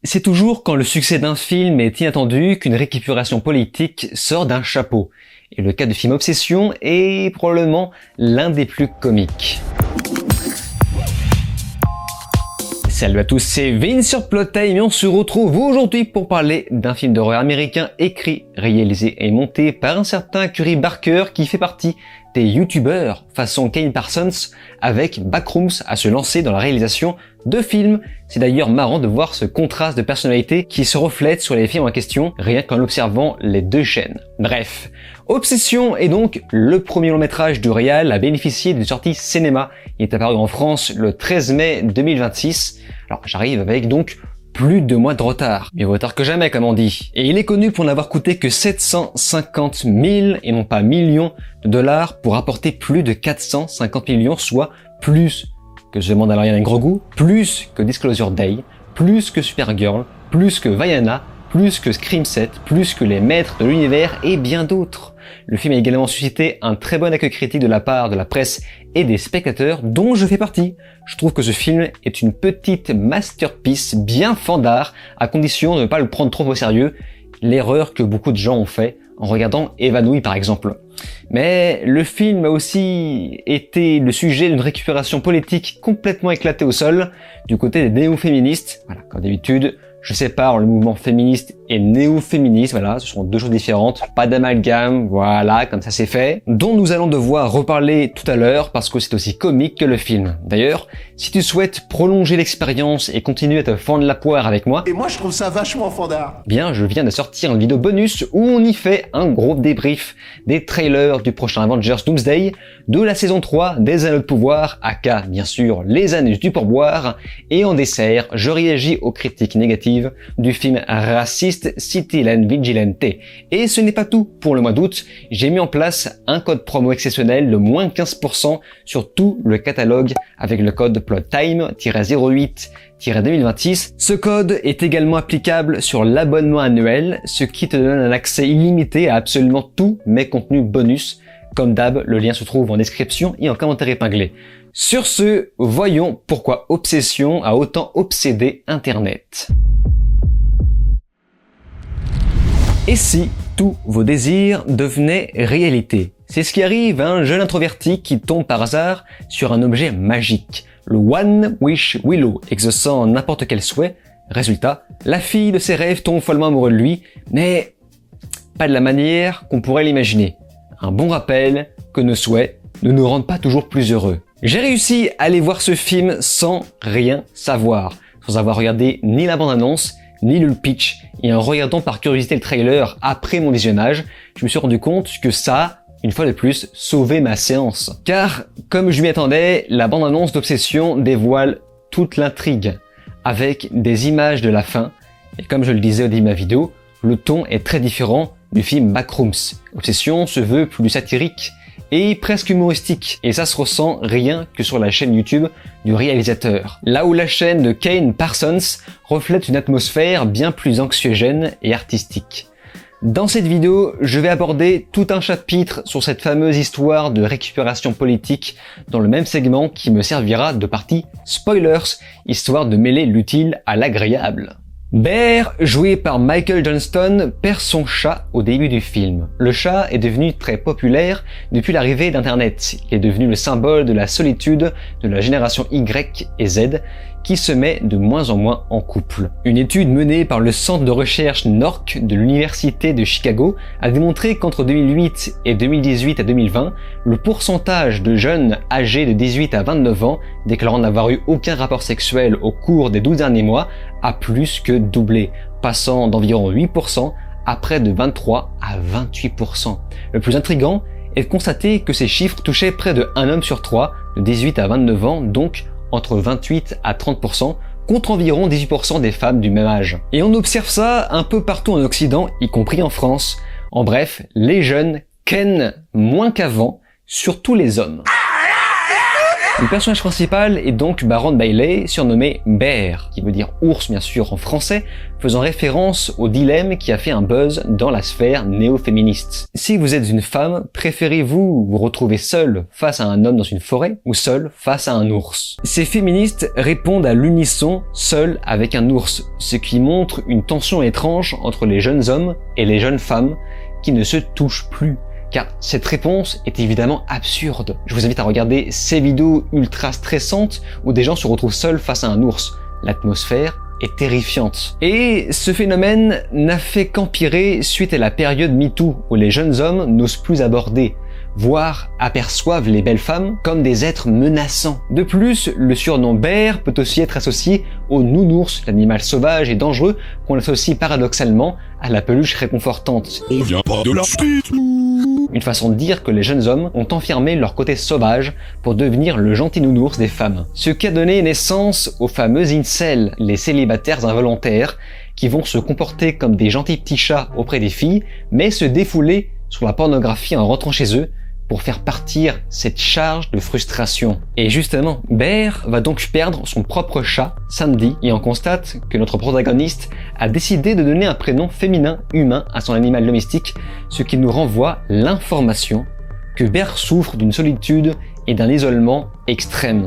C'est toujours quand le succès d'un film est inattendu qu'une récupération politique sort d'un chapeau. Et le cas de film Obsession est probablement l'un des plus comiques. Salut à tous, c'est Vince sur Plot Time et on se retrouve aujourd'hui pour parler d'un film d'horreur américain écrit, réalisé et monté par un certain Curry Barker qui fait partie des youtubeurs façon Kane Parsons avec Backrooms à se lancer dans la réalisation de films. C'est d'ailleurs marrant de voir ce contraste de personnalité qui se reflète sur les films en question rien qu'en observant les deux chaînes. Bref, Obsession est donc le premier long métrage du réal à bénéficier d'une sortie cinéma. Il est apparu en France le 13 mai 2026. Alors j'arrive avec donc plus de 2 mois de retard. Mieux vaut tard que jamais, comme on dit. Et il est connu pour n'avoir coûté que 750 000 et non pas millions de dollars pour apporter plus de 450 millions, soit plus que The Mandalorian et Grogu, plus que Disclosure Day, plus que Supergirl, plus que Vaiana, plus que Scream 7, plus que Les Maîtres de l'Univers et bien d'autres. Le film a également suscité un très bon accueil critique de la part de la presse et des spectateurs dont je fais partie. Je trouve que ce film est une petite masterpiece bien fandard à condition de ne pas le prendre trop au sérieux, l'erreur que beaucoup de gens ont fait en regardant Évanoui par exemple. Mais le film a aussi été le sujet d'une récupération politique complètement éclatée au sol du côté des néo-féministes. Voilà, comme d'habitude, je sépare le mouvement féministe et néo-féministe, voilà, ce sont deux choses différentes, pas d'amalgame, voilà, comme ça c'est fait, dont nous allons devoir reparler tout à l'heure parce que c'est aussi comique que le film. D'ailleurs, si tu souhaites prolonger l'expérience et continuer à te fendre la poire avec moi, et moi je trouve ça vachement fandard, bien je viens de sortir une vidéo bonus où on y fait un gros débrief des trailers du prochain Avengers Doomsday, de la saison 3 des Anneaux de Pouvoir, aka bien sûr les Anus du Pourboire, et en dessert, je réagis aux critiques négatives du film raciste Cityland Vigilante. Et ce n'est pas tout. Pour le mois d'août, j'ai mis en place un code promo exceptionnel de moins 15% sur tout le catalogue avec le code PLOTTIME-08-2026. Ce code est également applicable sur l'abonnement annuel, ce qui te donne un accès illimité à absolument tous mes contenus bonus. Comme d'hab, le lien se trouve en description et en commentaire épinglé. Sur ce, voyons pourquoi Obsession a autant obsédé Internet. Et si tous vos désirs devenaient réalité? C'est ce qui arrive à un jeune introverti qui tombe par hasard sur un objet magique, le One Wish Willow, exaucant n'importe quel souhait. Résultat, la fille de ses rêves tombe follement amoureuse de lui, mais pas de la manière qu'on pourrait l'imaginer. Un bon rappel que nos souhaits ne nous rendent pas toujours plus heureux. J'ai réussi à aller voir ce film sans rien savoir, sans avoir regardé ni la bande-annonce, ni le pitch, et en regardant par curiosité le trailer après mon visionnage, je me suis rendu compte que ça a, une fois de plus, sauvé ma séance. Car, comme je m'y attendais, la bande-annonce d'Obsession dévoile toute l'intrigue, avec des images de la fin, et comme je le disais au début de ma vidéo, le ton est très différent du film Backrooms. Obsession se veut plus satirique, et presque humoristique, et ça se ressent rien que sur la chaîne YouTube du réalisateur. Là où la chaîne de Kane Parsons reflète une atmosphère bien plus anxiogène et artistique. Dans cette vidéo, je vais aborder tout un chapitre sur cette fameuse histoire de récupération politique dans le même segment qui me servira de partie spoilers, histoire de mêler l'utile à l'agréable. Bear, joué par Michael Johnston, perd son chat au début du film. Le chat est devenu très populaire depuis l'arrivée d'Internet. Il est devenu le symbole de la solitude de la génération Y et Z qui se met de moins en moins en couple. Une étude menée par le centre de recherche NORC de l'université de Chicago a démontré qu'entre 2008 et 2018 à 2020, le pourcentage de jeunes âgés de 18 à 29 ans déclarant n'avoir eu aucun rapport sexuel au cours des 12 derniers mois a plus que doublé, passant d'environ 8% à près de 23 à 28%. Le plus intriguant est de constater que ces chiffres touchaient près de 1 homme sur 3 de 18 à 29 ans, donc entre 28 à 30%, contre environ 18% des femmes du même âge. Et on observe ça un peu partout en Occident, y compris en France. En bref, les jeunes kennent moins qu'avant, surtout les hommes. Le personnage principal est donc Baron Bailey, surnommé Bear, qui veut dire ours bien sûr en français, faisant référence au dilemme qui a fait un buzz dans la sphère néo-féministe. Si vous êtes une femme, préférez-vous vous retrouver seule face à un homme dans une forêt ou seule face à un ours? Ces féministes répondent à l'unisson seule avec un ours, ce qui montre une tension étrange entre les jeunes hommes et les jeunes femmes qui ne se touchent plus. Car cette réponse est évidemment absurde. Je vous invite à regarder ces vidéos ultra stressantes où des gens se retrouvent seuls face à un ours. L'atmosphère est terrifiante. Et ce phénomène n'a fait qu'empirer suite à la période MeToo, où les jeunes hommes n'osent plus aborder, voire aperçoivent les belles femmes comme des êtres menaçants. De plus, le surnom Bear peut aussi être associé au nounours, l'animal sauvage et dangereux qu'on associe paradoxalement à la peluche réconfortante. On vient pas de la suite. Une façon de dire que les jeunes hommes ont enfermé leur côté sauvage pour devenir le gentil nounours des femmes. Ce qui a donné naissance aux fameux incels, les célibataires involontaires, qui vont se comporter comme des gentils petits chats auprès des filles, mais se défouler sur la pornographie en rentrant chez eux, pour faire partir cette charge de frustration. Et justement, Bear va donc perdre son propre chat, Sandy, et on constate que notre protagoniste a décidé de donner un prénom féminin humain à son animal domestique, ce qui nous renvoie l'information que Bear souffre d'une solitude et d'un isolement extrême.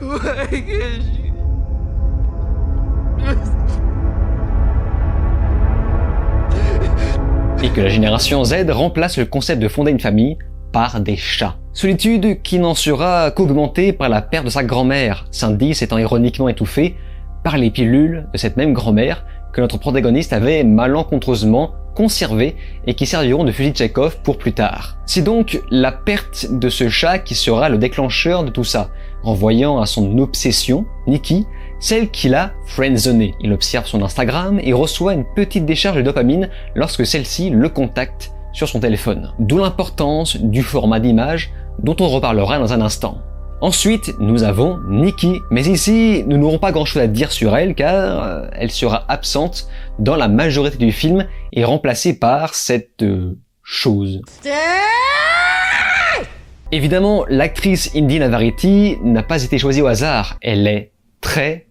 Et que la génération Z remplace le concept de fonder une famille par des chats. Solitude qui n'en sera qu'augmentée par la perte de sa grand-mère, Sandy s'étant ironiquement étouffée par les pilules de cette même grand-mère que notre protagoniste avait malencontreusement conservées et qui serviront de fusil de Tchekhov pour plus tard. C'est donc la perte de ce chat qui sera le déclencheur de tout ça, renvoyant à son obsession, Nikki, celle qu'il a friendzonée. Il observe son Instagram et reçoit une petite décharge de dopamine lorsque celle-ci le contacte sur son téléphone. D'où l'importance du format d'image dont on reparlera dans un instant. Ensuite, nous avons Nikki, mais ici, nous n'aurons pas grand chose à dire sur elle car elle sera absente dans la majorité du film et remplacée par cette chose. Évidemment, l'actrice Indy Navarrete n'a pas été choisie au hasard, elle est très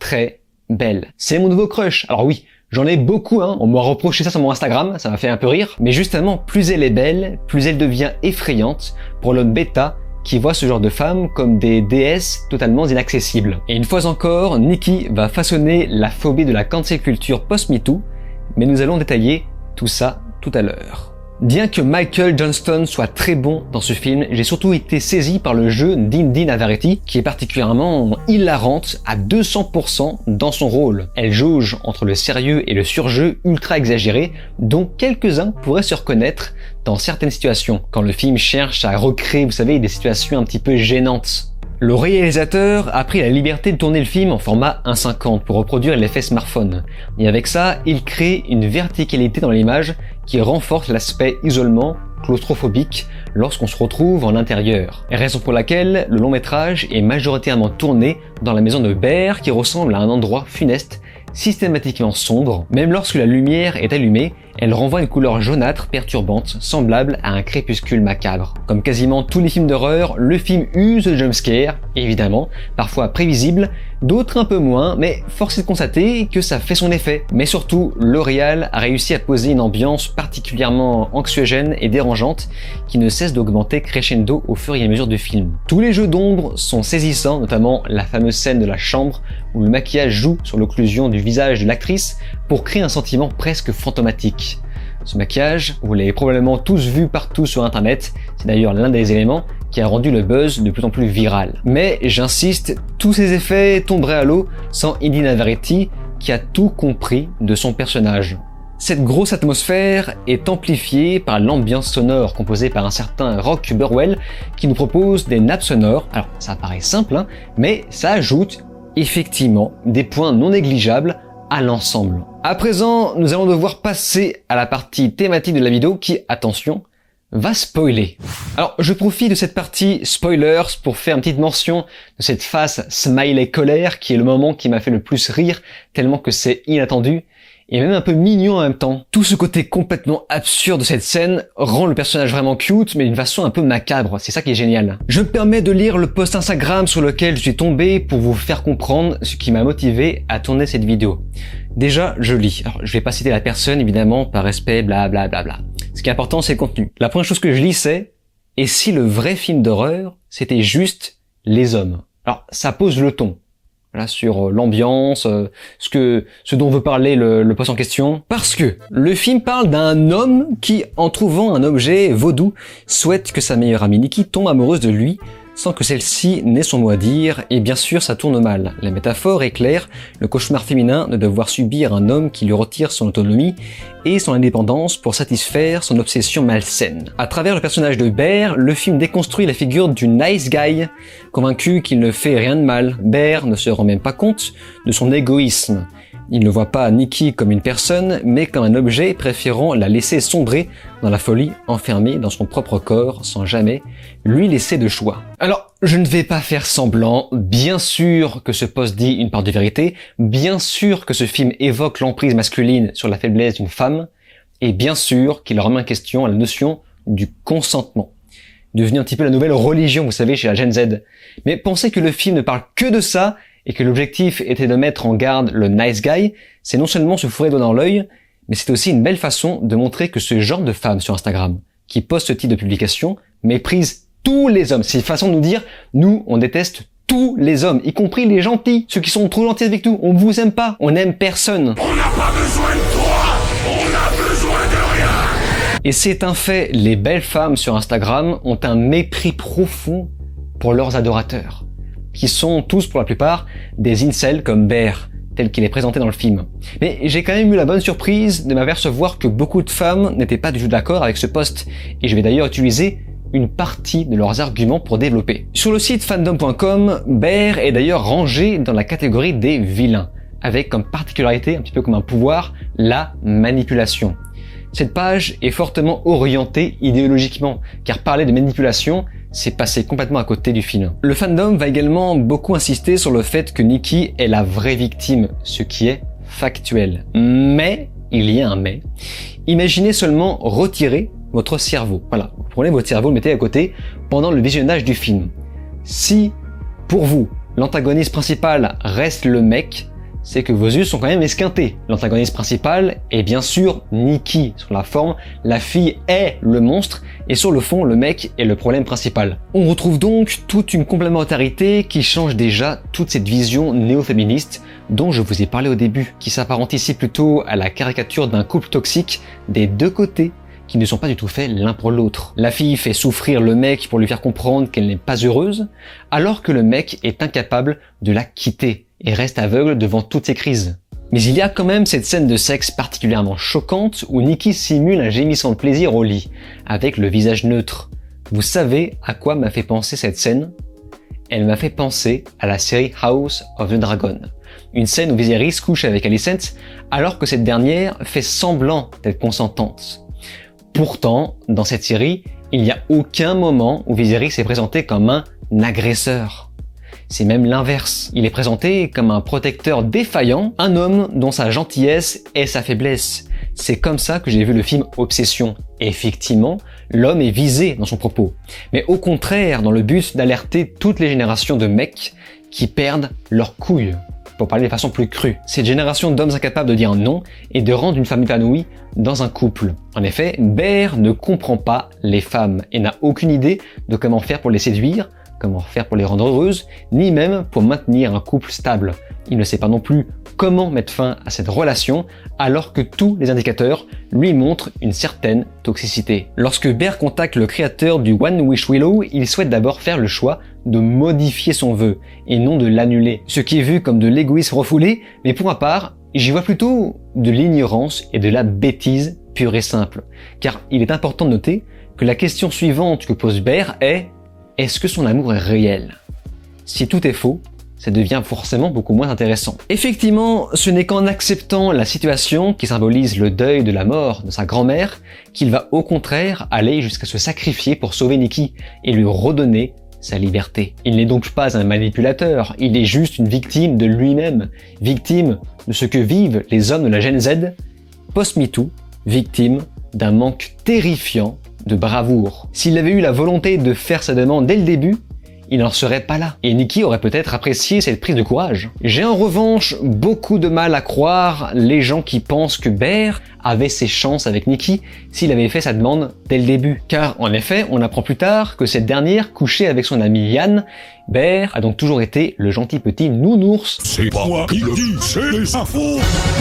belle. C'est mon nouveau crush, alors oui, j'en ai beaucoup, on m'a reproché ça sur mon Instagram, ça m'a fait un peu rire. Mais justement, plus elle est belle, plus elle devient effrayante pour l'homme bêta qui voit ce genre de femmes comme des déesses totalement inaccessibles. Et une fois encore, Nikki va façonner la phobie de la cancel culture post-MeToo, mais nous allons détailler tout ça tout à l'heure. Bien que Michael Johnston soit très bon dans ce film, j'ai surtout été saisi par le jeu d'Indy Navarrete, qui est particulièrement hilarante à 200% dans son rôle. Elle jauge entre le sérieux et le surjeu ultra exagéré, dont quelques-uns pourraient se reconnaître dans certaines situations, quand le film cherche à recréer, vous savez, des situations un petit peu gênantes. Le réalisateur a pris la liberté de tourner le film en format 1.50 pour reproduire l'effet smartphone. Et avec ça, il crée une verticalité dans l'image qui renforce l'aspect isolement claustrophobique lorsqu'on se retrouve en intérieur. Raison pour laquelle le long métrage est majoritairement tourné dans la maison de Bear qui ressemble à un endroit funeste, systématiquement sombre. Même lorsque la lumière est allumée, elle renvoie une couleur jaunâtre perturbante, semblable à un crépuscule macabre. Comme quasiment tous les films d'horreur, le film use de jumpscares, évidemment, parfois prévisibles, d'autres un peu moins, mais force est de constater que ça fait son effet. Mais surtout, le réal a réussi à poser une ambiance particulièrement anxiogène et dérangeante qui ne cesse d'augmenter crescendo au fur et à mesure du film. Tous les jeux d'ombre sont saisissants, notamment la fameuse scène de la chambre où le maquillage joue sur l'occlusion du visage de l'actrice pour créer un sentiment presque fantomatique. Ce maquillage, vous l'avez probablement tous vu partout sur internet, c'est d'ailleurs l'un des éléments qui a rendu le buzz de plus en plus viral. Mais j'insiste, tous ces effets tomberaient à l'eau sans Indy Navarrete qui a tout compris de son personnage. Cette grosse atmosphère est amplifiée par l'ambiance sonore composée par un certain Rock Burwell qui nous propose des nappes sonores. Alors ça paraît simple, mais ça ajoute effectivement des points non négligeables à l'ensemble. À présent, nous allons devoir passer à la partie thématique de la vidéo qui, attention, va spoiler. Alors, je profite de cette partie spoilers pour faire une petite mention de cette face smiley colère qui est le moment qui m'a fait le plus rire tellement que c'est inattendu et même un peu mignon en même temps. Tout ce côté complètement absurde de cette scène rend le personnage vraiment cute, mais d'une façon un peu macabre, c'est ça qui est génial. Je me permets de lire le post Instagram sur lequel je suis tombé pour vous faire comprendre ce qui m'a motivé à tourner cette vidéo. Déjà, je lis. Alors, je vais pas citer la personne, évidemment, par respect, blablabla. Ce qui est important, c'est le contenu. La première chose que je lis, c'est « Et si le vrai film d'horreur, c'était juste les hommes ?» Alors, ça pose le ton. Voilà, sur l'ambiance, ce dont veut parler le post en question. Parce que le film parle d'un homme qui, en trouvant un objet vaudou, souhaite que sa meilleure amie Nikki tombe amoureuse de lui, sans que celle-ci n'ait son mot à dire, et bien sûr ça tourne mal. La métaphore est claire, le cauchemar féminin de devoir subir un homme qui lui retire son autonomie et son indépendance pour satisfaire son obsession malsaine. À travers le personnage de Bear, le film déconstruit la figure du nice guy, convaincu qu'il ne fait rien de mal. Bear ne se rend même pas compte de son égoïsme. Il ne voit pas Nikki comme une personne, mais comme un objet, préférant la laisser sombrer dans la folie, enfermée dans son propre corps, sans jamais lui laisser de choix. Alors, je ne vais pas faire semblant, bien sûr que ce post dit une part de vérité, bien sûr que ce film évoque l'emprise masculine sur la faiblesse d'une femme, et bien sûr qu'il remet en question la notion du consentement. Devenu un petit peu la nouvelle religion, vous savez, chez la Gen Z. Mais penser que le film ne parle que de ça, et que l'objectif était de mettre en garde le nice guy, c'est non seulement se fourrer doigt dans l'œil, mais c'est aussi une belle façon de montrer que ce genre de femme sur Instagram, qui poste ce type de publication, méprise tous les hommes. C'est une façon de nous dire, nous, on déteste tous les hommes, y compris les gentils, ceux qui sont trop gentils avec nous. On vous aime pas, on aime personne. On n'a pas besoin de toi, on a besoin de rien. Et c'est un fait, les belles femmes sur Instagram ont un mépris profond pour leurs adorateurs, qui sont tous pour la plupart des incels comme Bear, tel qu'il est présenté dans le film. Mais j'ai quand même eu la bonne surprise de m'apercevoir que beaucoup de femmes n'étaient pas du tout d'accord avec ce post, et je vais d'ailleurs utiliser une partie de leurs arguments pour développer. Sur le site fandom.com, Bear est d'ailleurs rangé dans la catégorie des vilains, avec comme particularité, un petit peu comme un pouvoir, la manipulation. Cette page est fortement orientée idéologiquement, car parler de manipulation, c'est passer complètement à côté du film. Le fandom va également beaucoup insister sur le fait que Nikki est la vraie victime, ce qui est factuel. Mais, il y a un mais, imaginez seulement retirer votre cerveau. Voilà, vous prenez votre cerveau, le mettez à côté pendant le visionnage du film. Si, pour vous, l'antagoniste principal reste le mec, c'est que vos yeux sont quand même esquintés. L'antagoniste principal est bien sûr Nikki. Sur la forme, la fille est le monstre, et sur le fond, le mec est le problème principal. On retrouve donc toute une complémentarité qui change déjà toute cette vision néo-féministe dont je vous ai parlé au début, qui s'apparente ici plutôt à la caricature d'un couple toxique des deux côtés, qui ne sont pas du tout faits l'un pour l'autre. La fille fait souffrir le mec pour lui faire comprendre qu'elle n'est pas heureuse, alors que le mec est incapable de la quitter et reste aveugle devant toutes ses crises. Mais il y a quand même cette scène de sexe particulièrement choquante où Nikki simule un gémissement de plaisir au lit, avec le visage neutre. Vous savez à quoi m'a fait penser cette scène ? Elle m'a fait penser à la série House of the Dragon. Une scène où Viserys couche avec Alicent, alors que cette dernière fait semblant d'être consentante. Pourtant, dans cette série, il n'y a aucun moment où Viserys est présenté comme un agresseur. C'est même l'inverse. Il est présenté comme un protecteur défaillant, un homme dont sa gentillesse est sa faiblesse. C'est comme ça que j'ai vu le film Obsession. Effectivement, l'homme est visé dans son propos. Mais au contraire, dans le but d'alerter toutes les générations de mecs qui perdent leurs couilles. Pour parler de façon plus crue. Cette génération d'hommes incapables de dire non et de rendre une femme épanouie dans un couple. En effet, Bear ne comprend pas les femmes et n'a aucune idée de comment faire pour les séduire, comment faire pour les rendre heureuses, ni même pour maintenir un couple stable. Il ne sait pas non plus comment mettre fin à cette relation alors que tous les indicateurs lui montrent une certaine toxicité. Lorsque Bear contacte le créateur du One Wish Willow, il souhaite d'abord faire le choix de modifier son vœu et non de l'annuler, ce qui est vu comme de l'égoïsme refoulé, mais pour ma part, j'y vois plutôt de l'ignorance et de la bêtise pure et simple. Car il est important de noter que la question suivante que pose Bear est « Est-ce que son amour est réel ?» Si tout est faux, ça devient forcément beaucoup moins intéressant. Effectivement, ce n'est qu'en acceptant la situation qui symbolise le deuil de la mort de sa grand-mère qu'il va au contraire aller jusqu'à se sacrifier pour sauver Nikki et lui redonner sa liberté. Il n'est donc pas un manipulateur, il est juste une victime de lui-même, victime de ce que vivent les hommes de la Gen Z, post-MeToo, victime d'un manque terrifiant de bravoure. S'il avait eu la volonté de faire sa demande dès le début, il n'en serait pas là. Et Nikki aurait peut-être apprécié cette prise de courage. J'ai en revanche beaucoup de mal à croire les gens qui pensent que Bear avait ses chances avec Nikki s'il avait fait sa demande dès le début. Car en effet, on apprend plus tard que cette dernière couchait avec son ami Yann. Bear a donc toujours été le gentil petit nounours. C'est pas moi qui le dis, c'est les infos.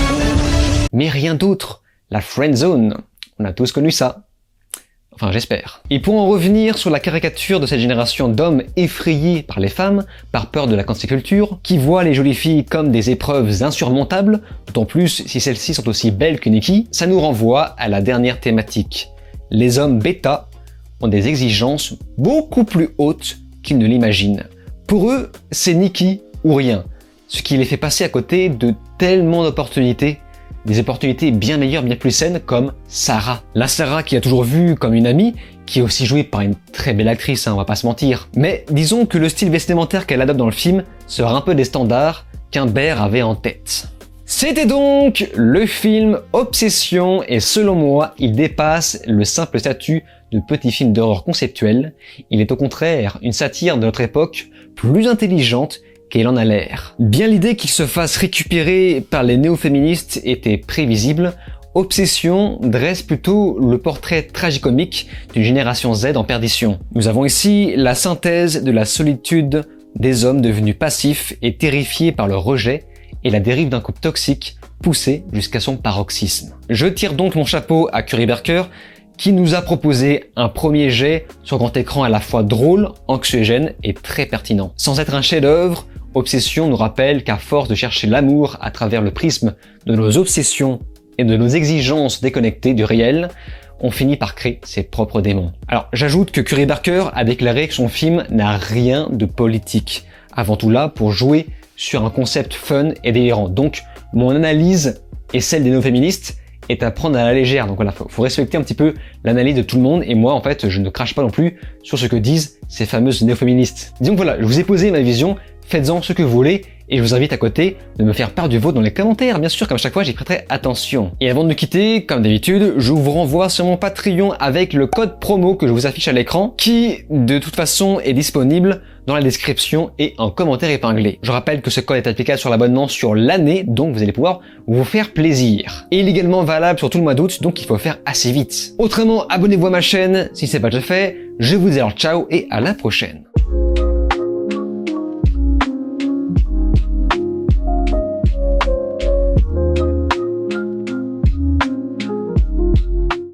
Mais rien d'autre. La friendzone. On a tous connu ça. Enfin, j'espère. Et pour en revenir sur la caricature de cette génération d'hommes effrayés par les femmes, par peur de la cancel culture, qui voient les jolies filles comme des épreuves insurmontables, d'autant plus si celles-ci sont aussi belles que Nikki, ça nous renvoie à la dernière thématique. Les hommes bêta ont des exigences beaucoup plus hautes qu'ils ne l'imaginent. Pour eux, c'est Nikki ou rien, ce qui les fait passer à côté de tellement d'opportunités, des opportunités bien meilleures, bien plus saines, comme Sarah. La Sarah qui a toujours vu comme une amie, qui est aussi jouée par une très belle actrice, on va pas se mentir. Mais disons que le style vestimentaire qu'elle adopte dans le film sera un peu des standards qu'un Bear avait en tête. C'était donc le film Obsession, et selon moi, il dépasse le simple statut de petit film d'horreur conceptuel. Il est au contraire une satire de notre époque, plus intelligente qu'elle en a l'air. Bien l'idée qu'il se fasse récupérer par les néo-féministes était prévisible, Obsession dresse plutôt le portrait tragicomique d'une génération Z en perdition. Nous avons ici la synthèse de la solitude des hommes devenus passifs et terrifiés par le rejet et la dérive d'un couple toxique poussé jusqu'à son paroxysme. Je tire donc mon chapeau à Curry Barker qui nous a proposé un premier jet sur grand écran à la fois drôle, anxiogène et très pertinent. Sans être un chef-d'œuvre, Obsession nous rappelle qu'à force de chercher l'amour à travers le prisme de nos obsessions et de nos exigences déconnectées du réel, on finit par créer ses propres démons. Alors j'ajoute que Curry Barker a déclaré que son film n'a rien de politique, avant tout là pour jouer sur un concept fun et délirant. Donc mon analyse et celle des néo-féministes est à prendre à la légère. Donc voilà, faut respecter un petit peu l'analyse de tout le monde, et moi en fait je ne crache pas non plus sur ce que disent ces fameuses néo-féministes. Disons que voilà, je vous ai posé ma vision, faites-en ce que vous voulez, et je vous invite à côté de me faire part du vôtre dans les commentaires, bien sûr, comme chaque fois j'y prêterai attention. Et avant de nous quitter, comme d'habitude, je vous renvoie sur mon Patreon avec le code promo que je vous affiche à l'écran, qui de toute façon est disponible dans la description et en commentaire épinglé. Je rappelle que ce code est applicable sur l'abonnement sur l'année, donc vous allez pouvoir vous faire plaisir. Et il est également valable sur tout le mois d'août, donc il faut faire assez vite. Autrement, abonnez-vous à ma chaîne si c'est pas déjà fait. Je vous dis alors ciao et à la prochaine.